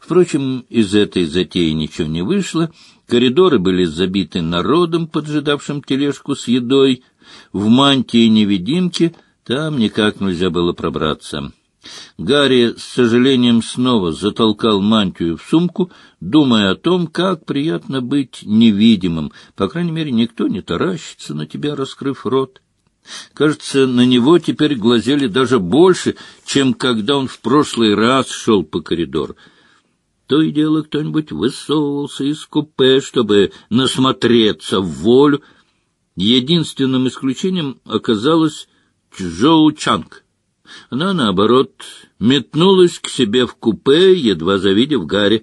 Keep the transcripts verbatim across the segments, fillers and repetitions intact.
Впрочем, из этой затеи ничего не вышло. Коридоры были забиты народом, поджидавшим тележку с едой. В мантии-невидимке там никак нельзя было пробраться. Гарри с сожалением снова затолкал мантию в сумку, думая о том, как приятно быть невидимым. По крайней мере, никто не таращится на тебя, раскрыв рот. Кажется, на него теперь глазели даже больше, чем когда он в прошлый раз шел по коридору. То и дело кто-нибудь высовывался из купе, чтобы насмотреться в волю. Единственным исключением оказалась Чжоу Чанг. Она, наоборот, метнулась к себе в купе, едва завидев Гарри.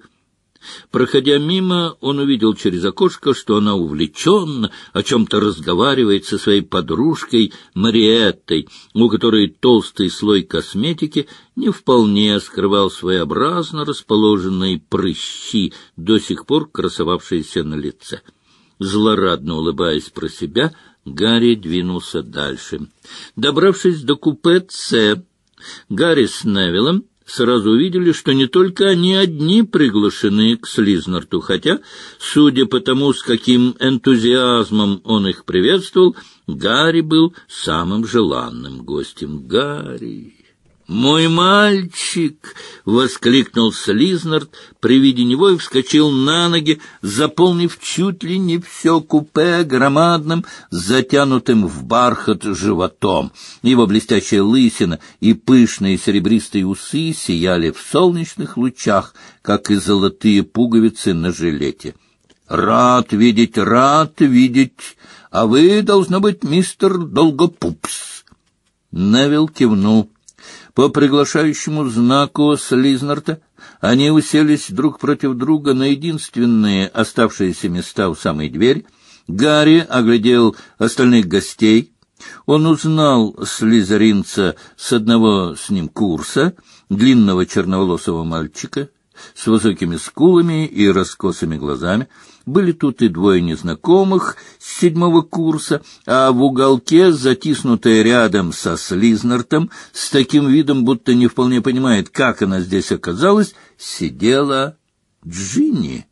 Проходя мимо, он увидел через окошко, что она увлеченно о чем-то разговаривает со своей подружкой Мариеттой, у которой толстый слой косметики не вполне скрывал своеобразно расположенные прыщи, до сих пор красовавшиеся на лице. Злорадно улыбаясь про себя, Гарри двинулся дальше. Добравшись до купе «С», Гарри с Невиллом сразу увидели, что не только они одни приглашены к Слизнарту, хотя, судя по тому, с каким энтузиазмом он их приветствовал, Гарри был самым желанным гостем. «Гарри! Мой мальчик!» — воскликнул Слизнарт при виде него и вскочил на ноги, заполнив чуть ли не все купе громадным, затянутым в бархат животом. Его блестящая лысина и пышные серебристые усы сияли в солнечных лучах, как и золотые пуговицы на жилете. «Рад видеть, рад видеть! А вы, должно быть, мистер Долгопупс!» Невилл кивнул. По приглашающему знаку Слизнарта они уселись друг против друга на единственные оставшиеся места у самой двери. Гарри оглядел остальных гостей. Он узнал слизеринца с одного с ним курса, длинного черноволосого мальчика с высокими скулами и раскосыми глазами. Были тут и двое незнакомых с седьмого курса, а в уголке, затиснутая рядом со Слизнартом, с таким видом, будто не вполне понимает, как она здесь оказалась, сидела Джинни.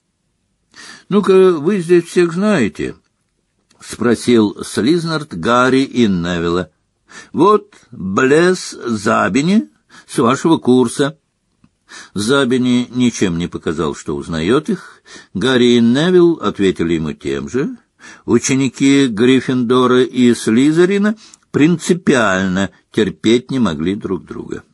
— Ну-ка, вы здесь всех знаете? — спросил Слизнарт Гарри и Невилла. — Вот Блесс Забини с вашего курса. Забини ничем не показал, что узнает их. Гарри и Невилл ответили ему тем же. Ученики Гриффиндора и Слизерина принципиально терпеть не могли друг друга.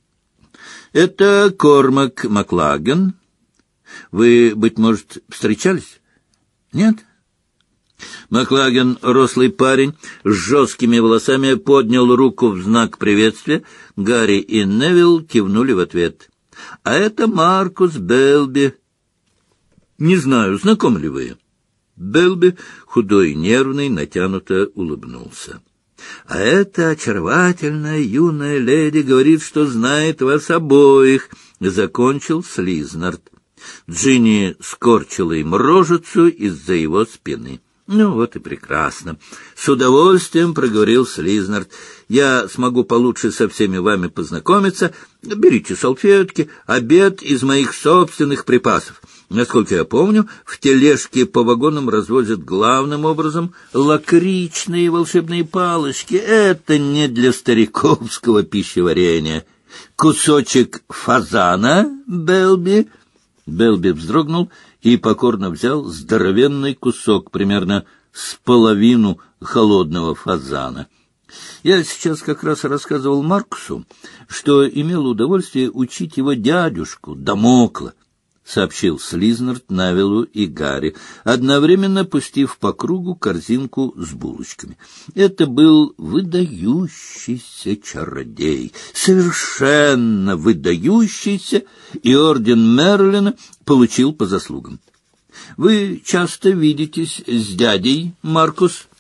Это Кормак Маклаген. Вы, быть может, встречались? Нет? Маклаген, рослый парень с жесткими волосами, поднял руку в знак приветствия. Гарри и Невилл кивнули в ответ. А это Маркус Белби. Не знаю, знакомы ли вы? Белби, худой и нервный, натянуто улыбнулся. А эта очаровательная юная леди говорит, что знает вас обоих, — закончил Слизнарт. Джинни скорчила им рожицу из-за его спины. Ну, вот и прекрасно. С удовольствием проговорил Слизнарт. Я смогу получше со всеми вами познакомиться. Берите салфетки, обед из моих собственных припасов. Насколько я помню, в тележке по вагонам развозят главным образом лакричные волшебные палочки. Это не для стариковского пищеварения. Кусочек фазана, Белби? Белби вздрогнул и покорно взял здоровенный кусок, примерно с половину холодного фазана. Я сейчас как раз рассказывал Маркусу, что имел удовольствие учить его дядюшку Дамокла, — сообщил Слизнарт Невиллу и Гарри, одновременно пустив по кругу корзинку с булочками. Это был выдающийся чародей, совершенно выдающийся, и орден Мерлина получил по заслугам. Вы часто видитесь с дядей, Маркус?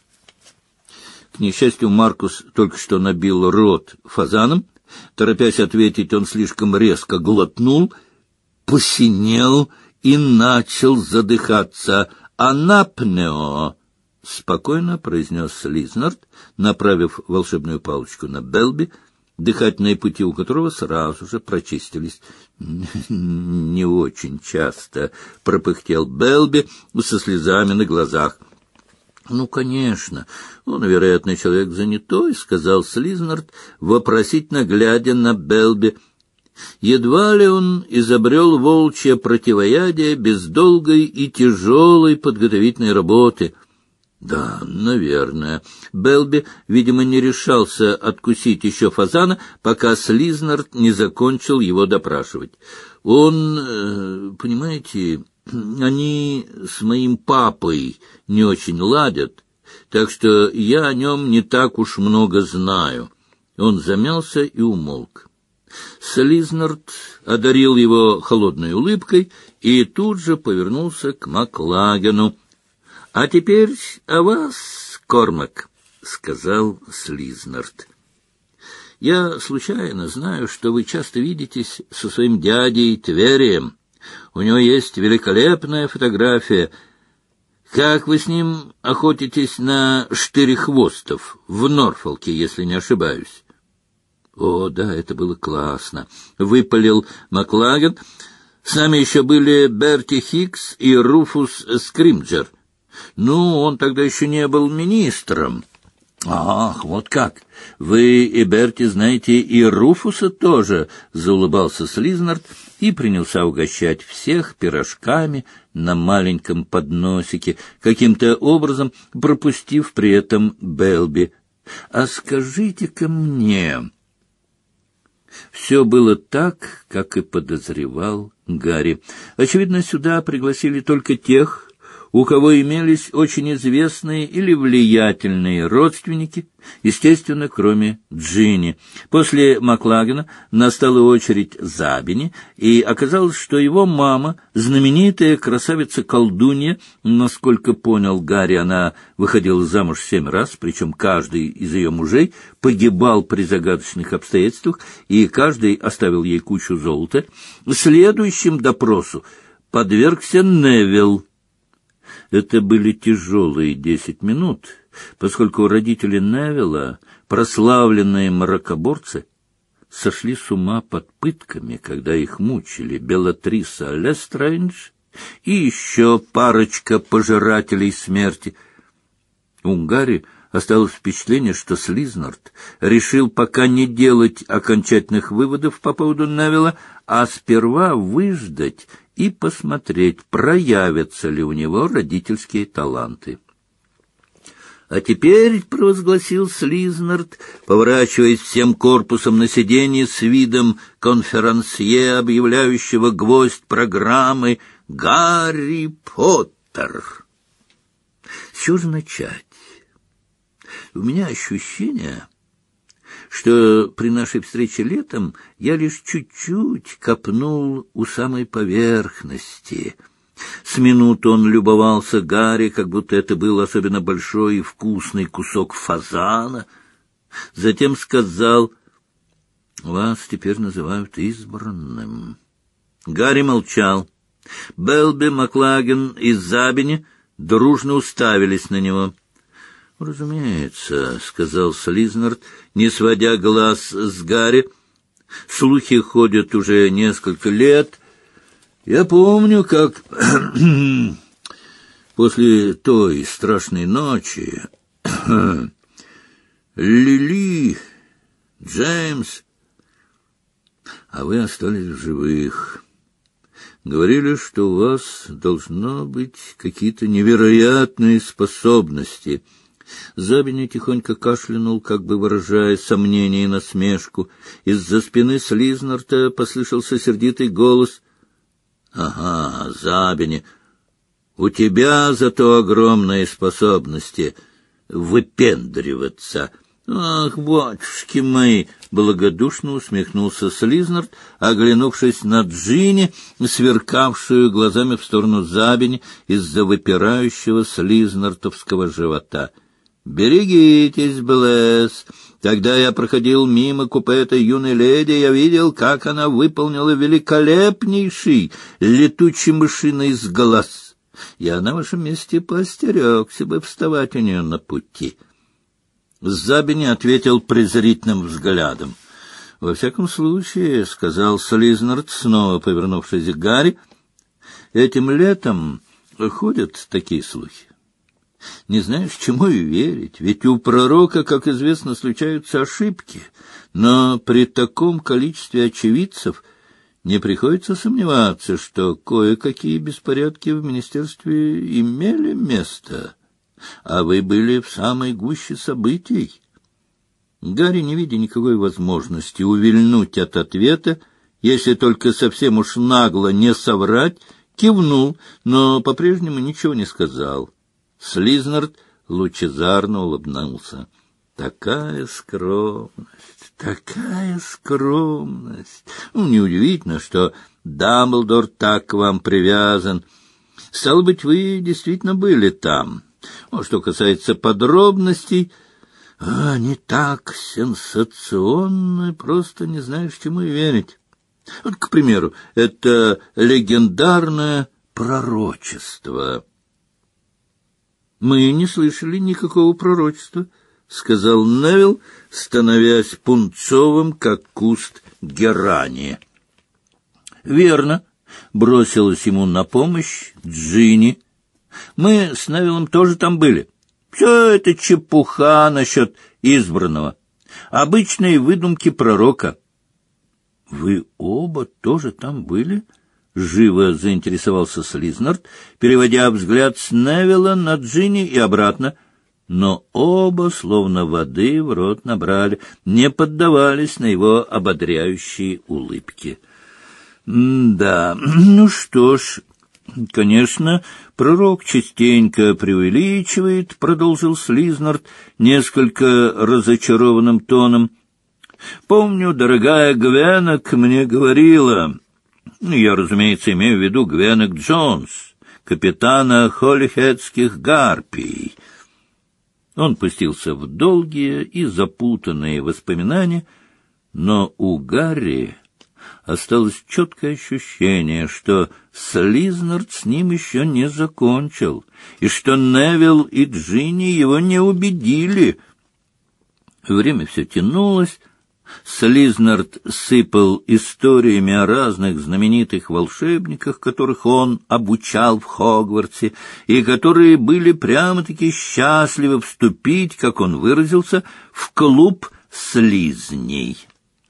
К несчастью, Маркус только что набил рот фазаном. Торопясь ответить, он слишком резко глотнул, посинел и начал задыхаться. «Анапнео!» — спокойно произнес Слизнарт, направив волшебную палочку на Белби. дыхательные пути у которого сразу же прочистились. — Не очень часто, — пропыхтел Белби со слезами на глазах. — Ну, конечно, он, вероятно, человек занятой, — сказал Слизнард, вопросительно глядя на Белби. Едва ли он изобрел волчье противоядие без долгой и тяжелой подготовительной работы. — Да, наверное. Белби, видимо, не решался откусить еще фазана, пока Слизнард не закончил его допрашивать. Он, понимаете, они с моим папой не очень ладят, так что я о нем не так уж много знаю. Он замялся и умолк. Слизнард одарил его холодной улыбкой и тут же повернулся к Маклагену. — А теперь о вас, Кормак, — сказал Слизнард. — Я случайно знаю, что вы часто видитесь со своим дядей Тверием. У него есть великолепная фотография. Как вы с ним охотитесь на штырехвостов в Норфолке, если не ошибаюсь? — О, да, это было классно, — выпалил Маклаген. — С нами еще были Берти Хикс и Руфус Скримджер. Ну, он тогда еще не был министром. — Ах, вот как! Вы и Берти знаете и Руфуса тоже, — заулыбался Слизнард и принялся угощать всех пирожками на маленьком подносике, каким-то образом пропустив при этом Белби. — А скажите-ка мне... Все было так, как и подозревал Гарри. Очевидно, сюда пригласили только тех, у кого имелись очень известные или влиятельные родственники, естественно, кроме Джинни. После Маклагена настала очередь Забини, и оказалось, что его мама, знаменитая красавица-колдунья, насколько понял Гарри, она выходила замуж семь раз, причем каждый из ее мужей погибал при загадочных обстоятельствах, и каждый оставил ей кучу золота. Следующим допросу подвергся Невилл. Это были тяжелые десять минут, поскольку родители Невилла, прославленные мракоборцы, сошли с ума под пытками, когда их мучили Белатриса Лестрейндж и еще парочка пожирателей смерти. У Гарри осталось впечатление, что Слизнард решил пока не делать окончательных выводов по поводу Невилла, а сперва выждать и посмотреть, проявятся ли у него родительские таланты. — А теперь, — провозгласил Слизнард, поворачиваясь всем корпусом на сиденье с видом конферансье, объявляющего гвоздь программы, — Гарри Поттер. С чего же начать? У меня ощущение, что при нашей встрече летом я лишь чуть-чуть копнул у самой поверхности. С минуту он любовался Гарри, как будто это был особенно большой и вкусный кусок фазана. Затем сказал: «Вас теперь называют избранным». Гарри молчал. Белби, Маклаген и Забини дружно уставились на него. — Разумеется, — сказал Слизнард, не сводя глаз с Гарри. — Слухи ходят уже несколько лет. Я помню, как после той страшной ночи Лили, Джеймс, а вы остались в живых. Говорили, что у вас должно быть какие-то невероятные способности. Забини тихонько кашлянул, как бы выражая сомнение и насмешку. Из-за спины Слизнарда послышался сердитый голос. — Ага, Забини, у тебя зато огромные способности выпендриваться. — Ах, батюшки мои! — благодушно усмехнулся Слизнард, оглянувшись на Джинни, сверкавшую глазами в сторону Забини из-за выпирающего слизнартовского живота. — Берегитесь, Блэс. Когда я проходил мимо купе этой юной леди, я видел, как она выполнила великолепнейший летучий мышиный с глаз. Я на вашем месте поостерегся бы вставать у нее на пути. Забини ответил презрительным взглядом. — Во всяком случае, — сказал Слизнард, снова повернувшись к Гарри, — этим летом ходят такие слухи. Не знаешь, чему и верить, ведь у пророка, как известно, случаются ошибки, но при таком количестве очевидцев не приходится сомневаться, что кое-какие беспорядки в министерстве имели место, а вы были в самой гуще событий. Гарри, не видя никакой возможности увильнуть от ответа, если только совсем уж нагло не соврать, кивнул, но по-прежнему ничего не сказал. Слизнард лучезарно улыбнулся. Такая скромность, такая скромность. Ну, неудивительно, что Дамблдор так к вам привязан. Стало быть, вы действительно были там. Ну, что касается подробностей, а, они так сенсационны, просто не знаешь, чему и верить. Вот, к примеру, это легендарное пророчество. Мы не слышали никакого пророчества, — сказал Невилл, становясь пунцовым, как куст герани. — Верно, — бросилась ему на помощь Джинни. — Мы с Невиллом тоже там были. Все это чепуха насчет избранного. Обычные выдумки пророка. — Вы оба тоже там были? — живо заинтересовался Слизнард, переводя взгляд с Невилла на Джинни и обратно. Но оба, словно воды в рот набрали, не поддавались на его ободряющие улыбки. — Да, ну что ж, конечно, пророк частенько преувеличивает, — продолжил Слизнард несколько разочарованным тоном. — Помню, дорогая Гвенок мне говорила... Я, разумеется, имею в виду Гвенок Джонс, капитана холлихедских гарпий. Он пустился в долгие и запутанные воспоминания, но у Гарри осталось четкое ощущение, что Слизнард с ним еще не закончил, и что Невилл и Джинни его не убедили. Время все тянулось. Слизнард сыпал историями о разных знаменитых волшебниках, которых он обучал в Хогвартсе, и которые были прямо-таки счастливы вступить, как он выразился, в клуб слизней.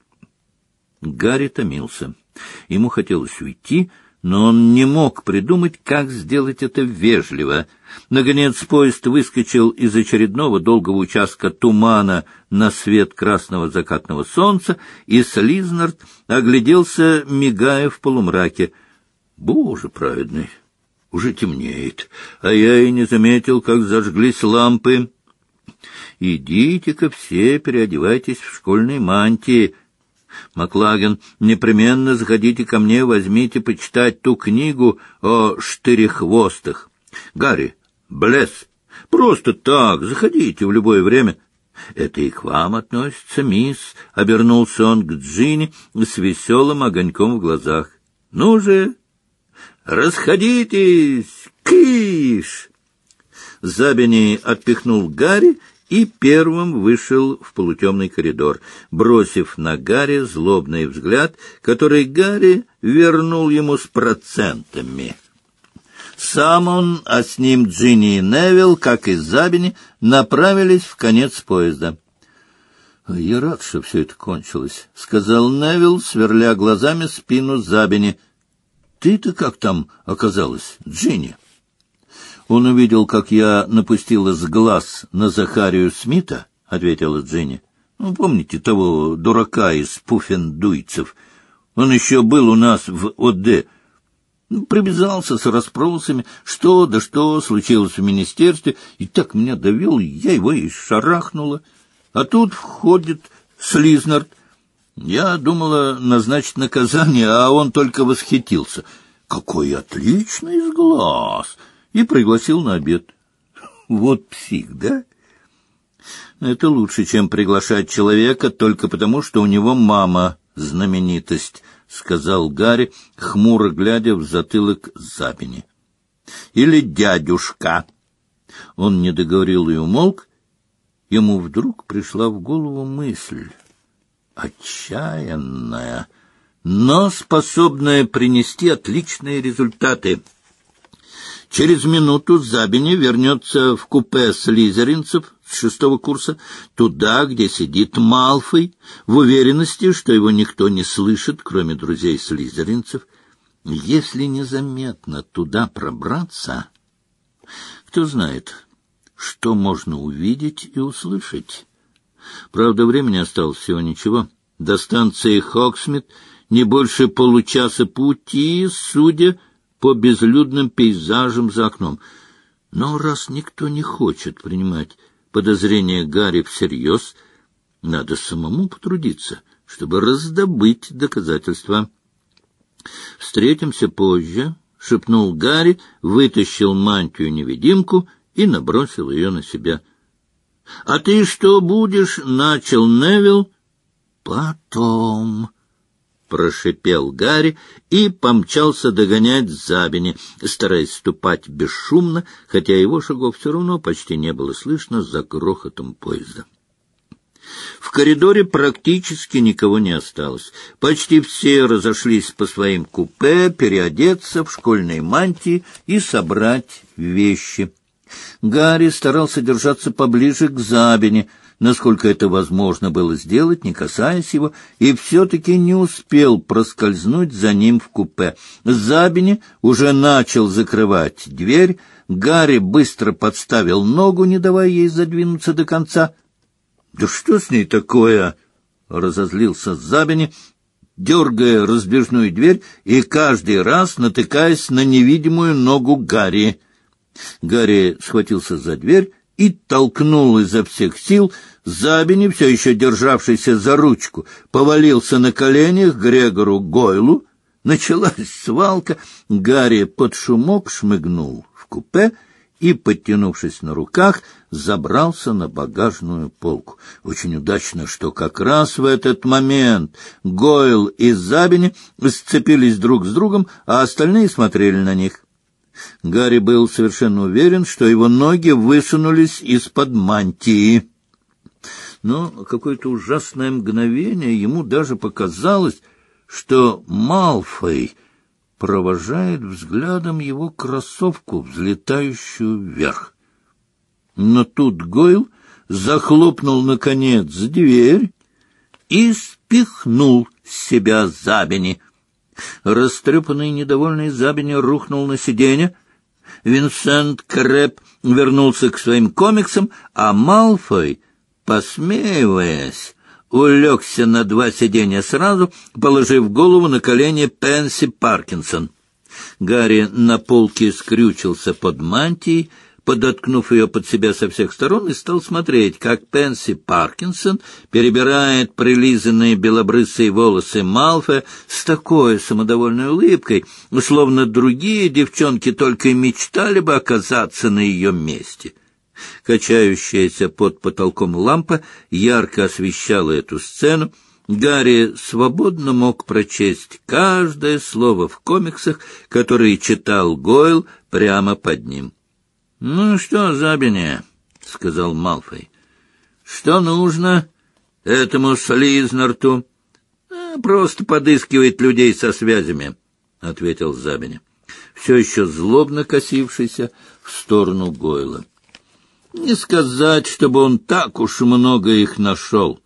Гарри томился. Ему хотелось уйти, но он не мог придумать, как сделать это вежливо. Наконец поезд выскочил из очередного долгого участка тумана на свет красного закатного солнца, и Слизнард огляделся, мигая в полумраке. «Боже праведный, уже темнеет, а я и не заметил, как зажглись лампы. Идите-ка все, переодевайтесь в школьные мантии. Маклаген, непременно заходите ко мне, возьмите почитать ту книгу о штырехвостах. Гарри, Блесс, просто так, заходите в любое время. Это и к вам относится, мисс, — обернулся он к Джинни с веселым огоньком в глазах. Ну же, расходитесь, киш! Забини отпихнул Гарри и первым вышел в полутемный коридор, бросив на Гарри злобный взгляд, который Гарри вернул ему с процентами. Сам он, а с ним Джинни и Невилл, как и Забини, направились в конец поезда. — Я рад, что все это кончилось, — сказал Невилл, сверля глазами спину Забини. — Ты-то как там оказалась, Джинни? Он увидел, как я напустила с глаз на Захарию Смита, — ответила Джинни. — Ну, помните того дурака из пуффендуйцев? Он еще был у нас в ОД. Привязался с расспросами, что да что случилось в министерстве, и так меня довел, я его и шарахнула. А тут входит Слизнард. Я думала назначить наказание, а он только восхитился. Какой отличный глаз! И пригласил на обед. Вот псих, да? Это лучше, чем приглашать человека только потому, что у него мама знаменитость, — сказал Гарри, хмуро глядя в затылок Забини. Или дядюшка. Он не договорил и умолк. Ему вдруг пришла в голову мысль. отчаянная, но способная принести отличные результаты. Через минуту Забини вернется в купе слизеринцев с шестого курса, туда, где сидит Малфой, в уверенности, что его никто не слышит, кроме друзей слизеринцев. Если незаметно туда пробраться, кто знает, что можно увидеть и услышать. Правда, времени осталось всего ничего. До станции Хоксмит не больше получаса пути, судя по безлюдным пейзажам за окном. Но раз никто не хочет принимать подозрения Гарри всерьез, надо самому потрудиться, чтобы раздобыть доказательства. «Встретимся позже», — шепнул Гарри, вытащил мантию-невидимку и набросил ее на себя. «А ты что будешь?» — начал Невилл. «Потом», — прошипел Гарри и помчался догонять Забини, стараясь ступать бесшумно, хотя его шагов все равно почти не было слышно за грохотом поезда. В коридоре практически никого не осталось. Почти все разошлись по своим купе переодеться в школьные мантии и собрать вещи. Гарри старался держаться поближе к Забини, насколько это возможно было сделать, не касаясь его, и все-таки не успел проскользнуть за ним в купе. Забини уже начал закрывать дверь. Гарри быстро подставил ногу, не давая ей задвинуться до конца. «Да что с ней такое?» — разозлился Забини, дергая раздвижную дверь и каждый раз натыкаясь на невидимую ногу Гарри. Гарри схватился за дверь и толкнул изо всех сил. Забини, все еще державшийся за ручку, повалился на коленях Грегору Гойлу. Началась свалка. Гарри под шумок шмыгнул в купе и, подтянувшись на руках, забрался на багажную полку. Очень удачно, что как раз в этот момент Гойл и Забини сцепились друг с другом, а остальные смотрели на них. Гарри был совершенно уверен, что его ноги высунулись из-под мантии. Но какое-то ужасное мгновение ему даже показалось, что Малфой провожает взглядом его кроссовку, взлетающую вверх. Но тут Гойл захлопнул, наконец, дверь и спихнул с себя Забини. Растрепанный и недовольный Забини рухнул на сиденье. Винсент Крэб вернулся к своим комиксам, а Малфой, посмеиваясь, улегся на два сиденья сразу, положив голову на колени Пенси Паркинсон. Гарри на полке скрючился под мантией, подоткнув ее под себя со всех сторон, и стал смотреть, как Пенси Паркинсон перебирает прилизанные белобрысые волосы Малфоя с такой самодовольной улыбкой, словно другие девчонки только и мечтали бы оказаться на ее месте. Качающаяся под потолком лампа ярко освещала эту сцену. Гарри свободно мог прочесть каждое слово в комиксах, которые читал Гойл прямо под ним. — Ну что, Забини, — сказал Малфой, — что нужно этому Слизнарту? — Просто подыскивает людей со связями, — ответил Забини, все еще злобно косившийся в сторону Гойла. Не сказать, чтобы он так уж много их нашел.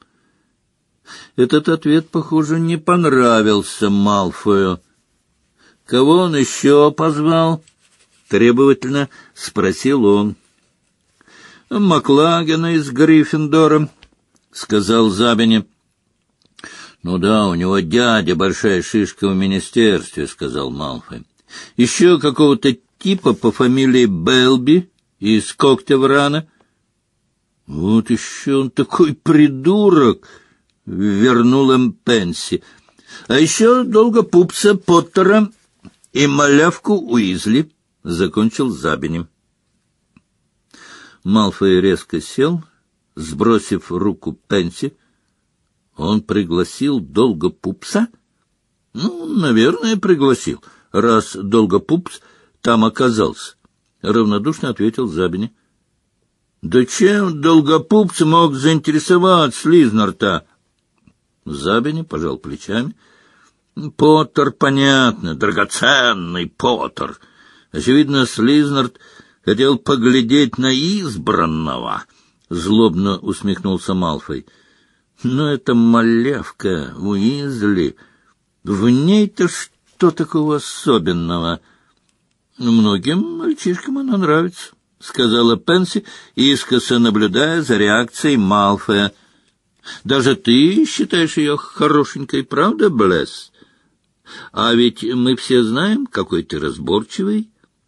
Этот ответ, похоже, не понравился Малфою. — Кого он еще позвал? — требовательно спросил он. — Маклагена из Гриффиндора, — сказал Забини. — Ну да, у него дядя большая шишка в министерстве, — сказал Малфой. — Еще какого-то типа по фамилии Белби из Когтеврана. — Вот еще он такой придурок, — вернул им Пенси. — А еще долгопупса Поттера и малявку Уизли, — закончил Забини. Малфой резко сел, сбросив руку Пенси. Он пригласил долгопупса? Ну, наверное, пригласил, раз долгопупс там оказался, — равнодушно ответил Забини. — Да чем долгопупс мог заинтересовать Слизнарта? Забини пожал плечами. Поттер, понятно, драгоценный Поттер. Очевидно, Слизнард хотел поглядеть на избранного. Злобно усмехнулся Малфой. Но это малявка Уизли. В ней-то что такого особенного? Многим мальчишкам она нравится, — сказала Пенси, искоса наблюдая за реакцией Малфоя. Даже ты считаешь ее хорошенькой, правда, Блесс? А ведь мы все знаем, какой ты разборчивый.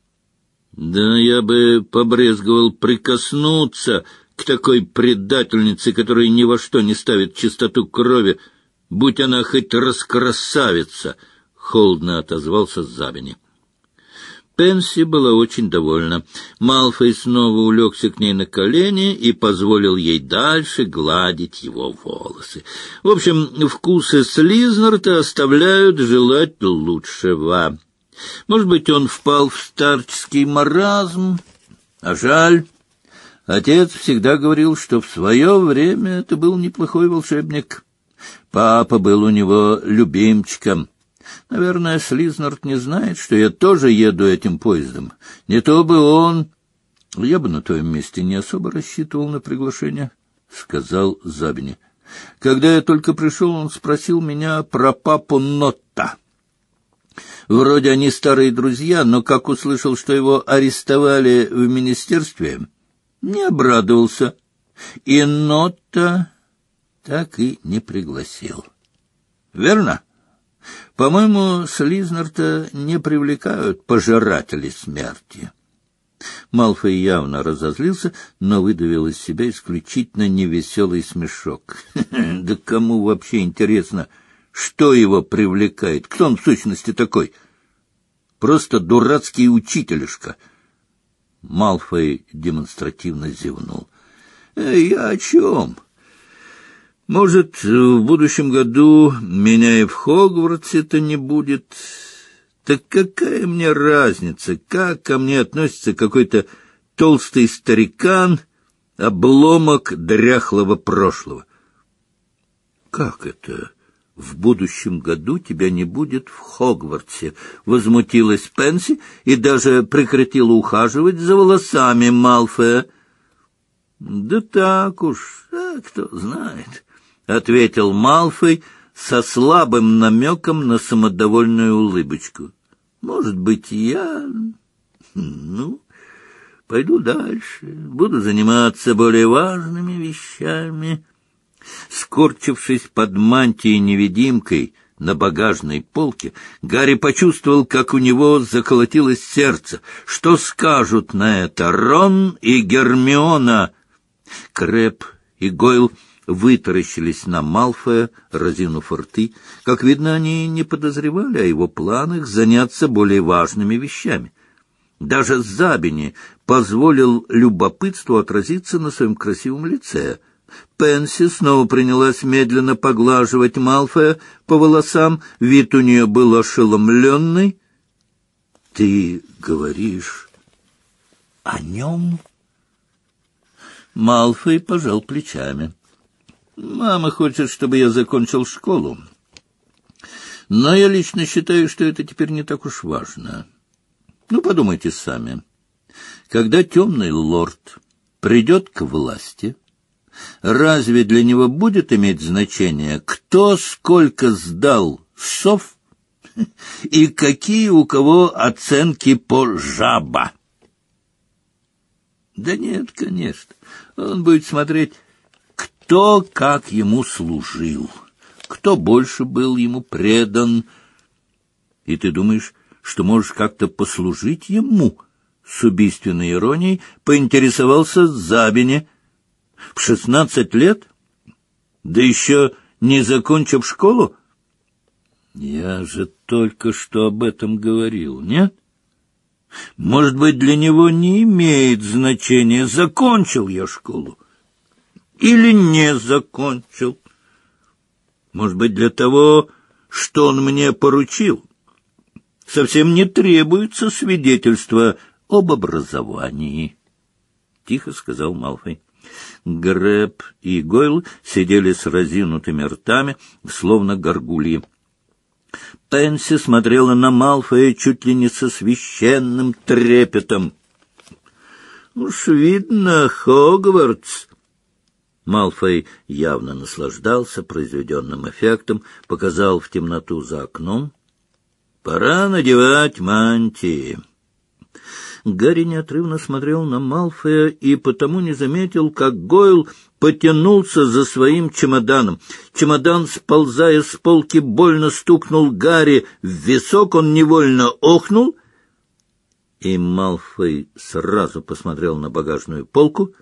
Да я бы побрезговал прикоснуться к такой предательнице, которая ни во что не ставит чистоту крови, будь она хоть раскрасавица, — холодно отозвался Забини. Пенси была очень довольна. Малфой снова улегся к ней на колени и позволил ей дальше гладить его волосы. В общем, вкусы Слизнарда оставляют желать лучшего. Может быть, он впал в старческий маразм, а жаль. Отец всегда говорил, что в свое время это был неплохой волшебник. Папа был у него любимчиком. Наверное, Слизнард не знает, что я тоже еду этим поездом. Не то бы он... Я бы на твоем месте не особо рассчитывал на приглашение, — сказал Забини. Когда я только пришел, он спросил меня про папу Нотта. Вроде они старые друзья, но как услышал, что его арестовали в министерстве, не обрадовался. И Нотта так и не пригласил. Верно? По-моему, Слизнарда не привлекают пожиратели смерти. Малфой явно разозлился, но выдавил из себя исключительно невеселый смешок. Да кому вообще интересно, что его привлекает? Кто он в сущности такой? Просто дурацкий учителишка. Малфой демонстративно зевнул. Эй, я о чем? Может, в будущем году меня и в Хогвартсе-то не будет. Так какая мне разница, как ко мне относится какой-то толстый старикан, обломок дряхлого прошлого? Как это в будущем году тебя не будет в Хогвартсе? Возмутилась Пенси и даже прекратила ухаживать за волосами Малфоя. Да так уж, а кто знает, — ответил Малфой со слабым намеком на самодовольную улыбочку. — Может быть, я... Ну, пойду дальше, буду заниматься более важными вещами. Скорчившись под мантией-невидимкой на багажной полке, Гарри почувствовал, как у него заколотилось сердце. Что скажут на это Рон и Гермиона? Крэб и Гойл вытаращились на Малфоя, разинув рты. Как видно, они не подозревали о его планах заняться более важными вещами. Даже Забини позволил любопытству отразиться на своем красивом лице. Пенси снова принялась медленно поглаживать Малфоя по волосам. Вид у нее был ошеломленный. — Ты говоришь о нем? Малфой пожал плечами. Мама хочет, чтобы я закончил школу. Но я лично считаю, что это теперь не так уж важно. Ну, подумайте сами. Когда темный лорд придет к власти, разве для него будет иметь значение, кто сколько сдал сов и какие у кого оценки по жаба? Да нет, конечно. Он будет смотреть, кто как ему служил, кто больше был ему предан. И ты думаешь, что можешь как-то послужить ему? С убийственной иронией поинтересовался Забини. В шестнадцать лет? Да еще не закончив школу? Я же только что об этом говорил, нет? Может быть, для него не имеет значения, закончил я школу или не закончил. Может быть, для того, что он мне поручил, совсем не требуется свидетельство об образовании, — тихо сказал Малфой. Грэб и Гойл сидели с разинутыми ртами, словно горгульи. Пенси смотрела на Малфоя чуть ли не со священным трепетом. — Уж видно, Хогвартс. Малфой явно наслаждался произведенным эффектом, показал в темноту за окном. — Пора надевать мантии. Гарри неотрывно смотрел на Малфоя и потому не заметил, как Гойл потянулся за своим чемоданом. Чемодан, сползая с полки, больно стукнул Гарри в висок, он невольно охнул, и Малфой сразу посмотрел на багажную полку,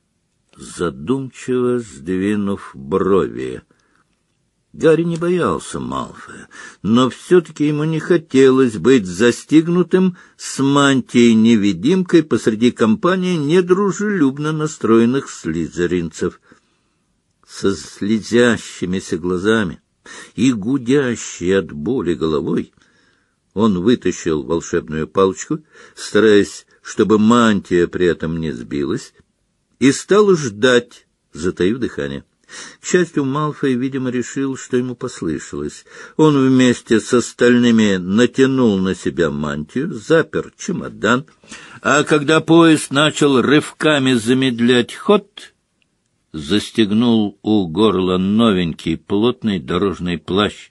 задумчиво сдвинув брови. Гарри не боялся Малфоя, но все-таки ему не хотелось быть застигнутым с мантией-невидимкой посреди компании недружелюбно настроенных слизеринцев. Со слезящимися глазами и гудящей от боли головой он вытащил волшебную палочку, стараясь, чтобы мантия при этом не сбилась, и стал ждать, затаив дыхание. К счастью, Малфой, видимо, решил, что ему послышалось. Он вместе с остальными натянул на себя мантию, запер чемодан, а когда поезд начал рывками замедлять ход, застегнул у горла новенький плотный дорожный плащ.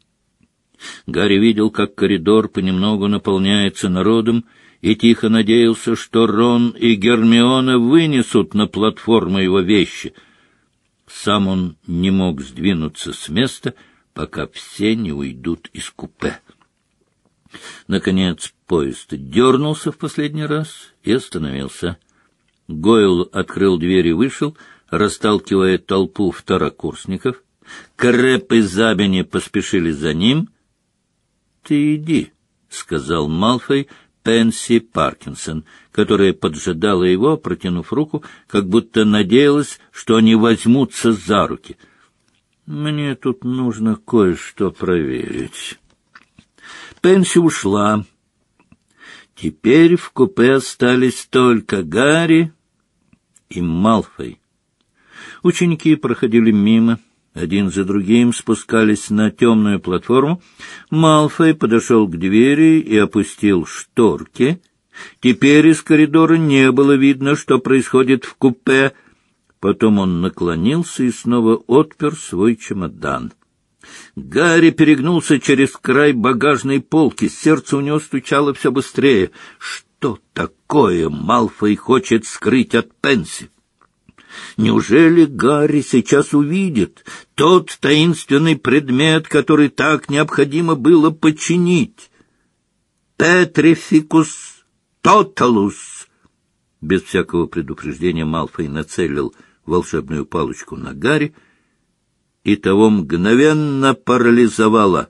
Гарри видел, как коридор понемногу наполняется народом, и тихо надеялся, что Рон и Гермиона вынесут на платформу его вещи. Сам он не мог сдвинуться с места, пока все не уйдут из купе. Наконец поезд дернулся в последний раз и остановился. Гойл открыл дверь и вышел, расталкивая толпу второкурсников. Крэб и Забини поспешили за ним. — Ты иди, — сказал Малфой Пенси Паркинсон, которая поджидала его, протянув руку, как будто надеялась, что они возьмутся за руки. — Мне тут нужно кое-что проверить. Пенси ушла. Теперь в купе остались только Гарри и Малфой. Ученики проходили мимо, один за другим спускались на темную платформу. Малфой подошел к двери и опустил шторки. Теперь из коридора не было видно, что происходит в купе. Потом он наклонился и снова отпер свой чемодан. Гарри перегнулся через край багажной полки. Сердце у него стучало все быстрее. Что такое Малфой хочет скрыть от Пенси? Неужели Гарри сейчас увидит тот таинственный предмет, который так необходимо было починить? Петрификус тоталус. Без всякого предупреждения Малфой нацелил волшебную палочку на Гарри, и того мгновенно парализовало.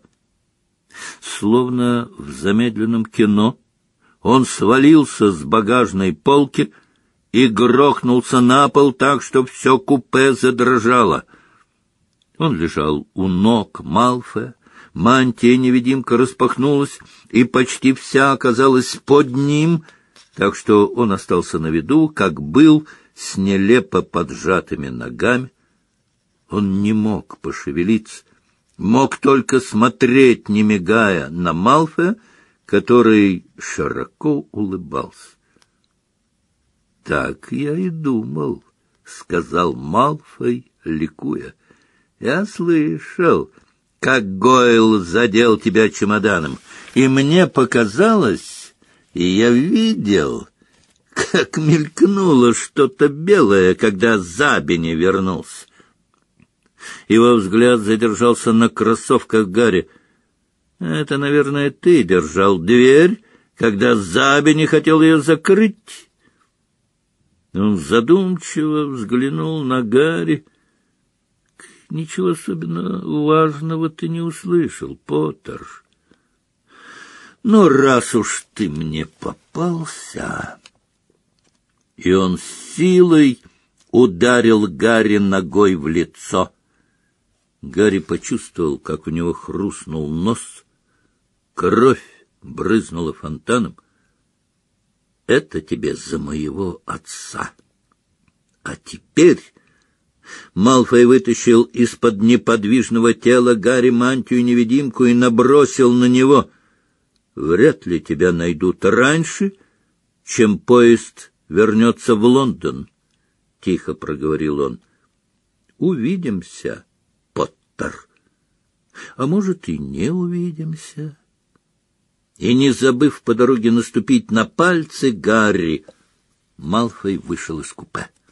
Словно в замедленном кино он свалился с багажной полки и грохнулся на пол так, что все купе задрожало. Он лежал у ног Малфоя, мантия-невидимка распахнулась, и почти вся оказалась под ним, так что он остался на виду, как был, с нелепо поджатыми ногами. Он не мог пошевелиться, мог только смотреть, не мигая, на Малфоя, который широко улыбался. — Так я и думал, — сказал Малфой, ликуя. — Я слышал, как Гойл задел тебя чемоданом, и мне показалось, и я видел, как мелькнуло что-то белое, когда Забини вернулся. Его взгляд задержался на кроссовках Гарри. — Это, наверное, ты держал дверь, когда Забини хотел ее закрыть. Он задумчиво взглянул на Гарри. — Ничего особенно важного ты не услышал, Поттер. Но раз уж ты мне попался... И он силой ударил Гарри ногой в лицо. Гарри почувствовал, как у него хрустнул нос. Кровь брызнула фонтаном. — Это тебе за моего отца. А теперь... Малфой вытащил из-под неподвижного тела Гарри мантию-невидимку и набросил на него. «Вряд ли тебя найдут раньше, чем поезд вернется в Лондон», — тихо проговорил он. «Увидимся, Поттер. А может, и не увидимся». И, не забыв по дороге наступить на пальцы Гарри, Малфой вышел из купе.